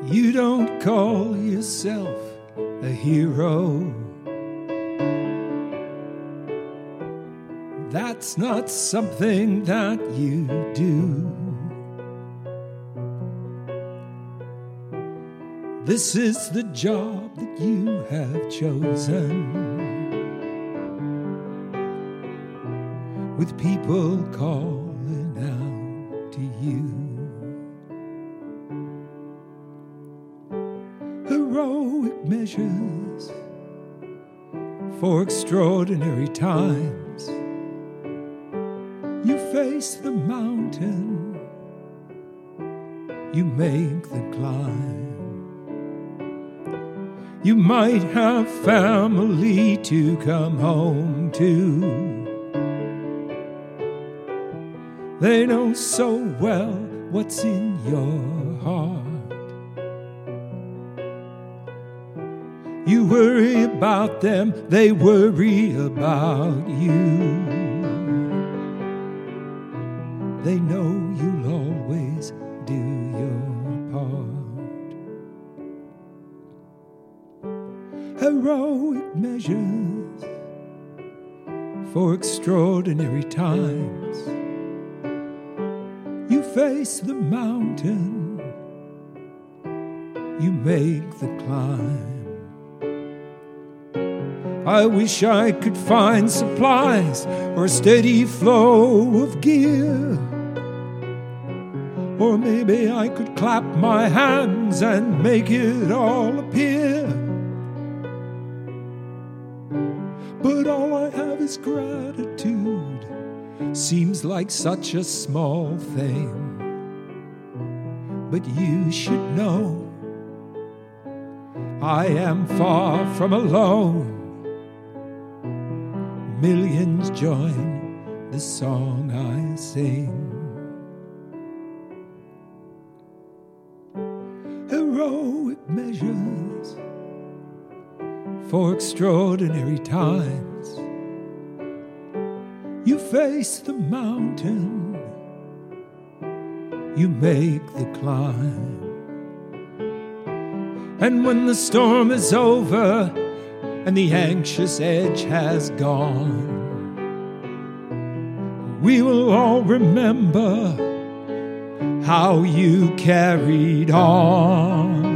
You don't call yourself a hero. That's not something that you do. This is the job that you have chosen, with people calling out to you. Heroic measures for extraordinary times. You face the mountain, you make the climb. You might have family to come home to. They know so well what's in your heart. You worry about them, they worry about you. They know you'll always do your part. Heroic measures for extraordinary times. You face the mountain, you make the climb. I wish I could find supplies or a steady flow of gear. Or maybe I could clap my hands and make it all appear. But all I have is gratitude. Seems like such a small thing. But you should know I am far from alone. Millions join the song I sing. Heroic measures for extraordinary times. You face the mountain, you make the climb. And when the storm is over and the anxious edge has gone, we will all remember how you carried on.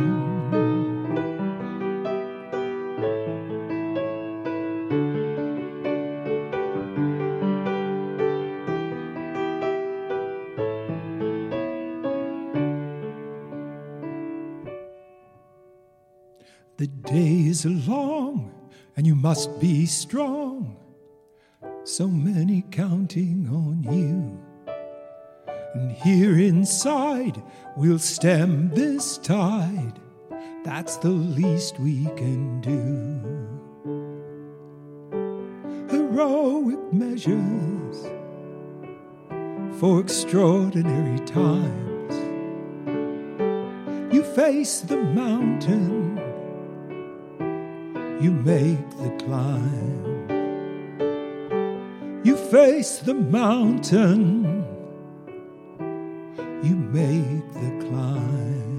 The days are long and you must be strong. So many counting on you. And here inside we'll stem this tide. That's the least we can do. Heroic measures for extraordinary times. You face the mountain, you make the climb. You face the mountain, you make the climb.